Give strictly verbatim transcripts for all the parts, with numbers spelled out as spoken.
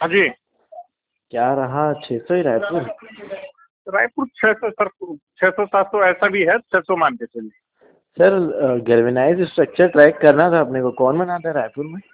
हाँ जी। क्या रहा, छह सौ ही रायपुर? रायपुर छह सौ सर, छह सौ सात सौ ऐसा भी है, छह सौ मान के चलिए। सर गैल्वेनाइज स्ट्रक्चर ट्रैक करना था अपने को, कौन बनाता है रायपुर में?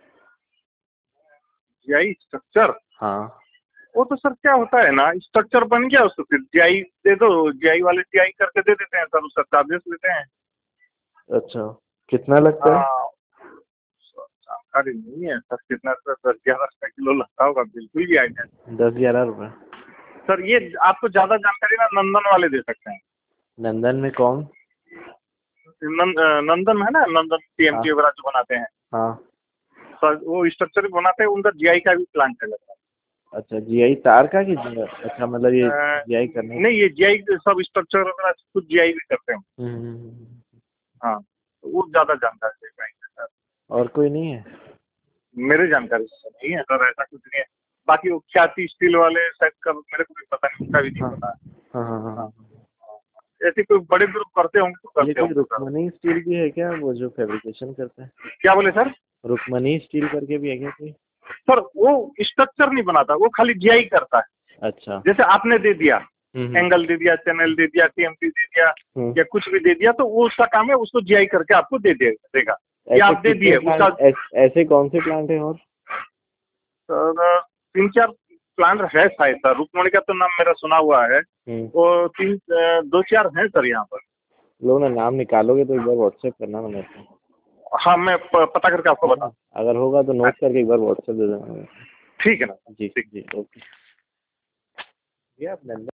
GI structure? हाँ। वो तो सर क्या होता है ना, स्ट्रक्चर बन गया उसको फिर जीआई दे दो, जीआई वाले जीआई करके दे देते हैं सर, उसका चार्जेस लेते हैं। अच्छा, कितना लगता है? हाँ, जानकारी नहीं है सर कितना, सर दस ग्यारह रुपये किलो लगता होगा, बिल्कुल भी आइडिया नहीं। दस ग्यारह रुपये? सर ये आपको ज्यादा जानकारी ना नंदन वाले दे सकते हैं। नंदन में कौन? नंद, नंदन है ना, नंदन हाँ टीएमटी वगैरह जो बनाते हैं हाँ। सर, वो स्ट्रक्चर बनाते हैं, उनका जीआई का भी प्लांट है लगता है। अच्छा, जीआई तार का कि जी- अच्छा, मतलब ये अ, जीआई करने का? नहीं, ये जीआई सब स्ट्रक्चर वगैरह खुद जीआई भी करते हैं। हम्म हम्म, हम्म, हम्म। हाँ, तो वो ज्यादा जानकारी दे पाएंगे सर। और कोई नहीं है? मेरे जानकारी से नहीं है सर, ऐसा कुछ नहीं है। बाकी वो ख्याति स्टील वाले शायद का मेरे को भी पता नहीं, उनका भी नहीं हाँ पता है। हाँ हाँ हाँ हाँ, हाँ। ऐसे कोई बड़े ग्रुप करते होंगे तो ये करते कोई होंगे सर। रुक्मणी स्टील भी है क्या, वो जो फैब्रिकेशन करते हैं? क्या बोले सर? रुक्मणी स्टील करके भी है क्या कोई? सर वो स्ट्रक्चर नहीं बनाता, वो खाली जीआई करता है। अच्छा। जैसे आपने दे दिया, हम्म हम्म एंगल दे दिया, चैनल दे दिया, टीएमटी दे दिया, हम्म। या कुछ भी दे दिया, तो वो उसका काम है, उसको जीआई करके आपको दे दे देगा। या ऐसे आप दे कितने दिए उसका। प्लांट, ऐस, ऐसे कौन से प्लांट हैं और? सर तीन चार प्लांट है शायद सर, रुकमणी का तो नाम मेरा सुना हुआ है। हम्म। वो तीन अ, दो चार हैं सर यहाँ पर। लो ना, नाम निकालोगे तो एक बार व्हाट्सएप करना ना मेरे को। हाँ, मैं प, पता करके आपको है बता। ना, अगर होगा तो नोट करके एक बार व्हाट्सएप दे देना मेरे को। ठीक है ना। जी ठीक। जी, ओके। ये आप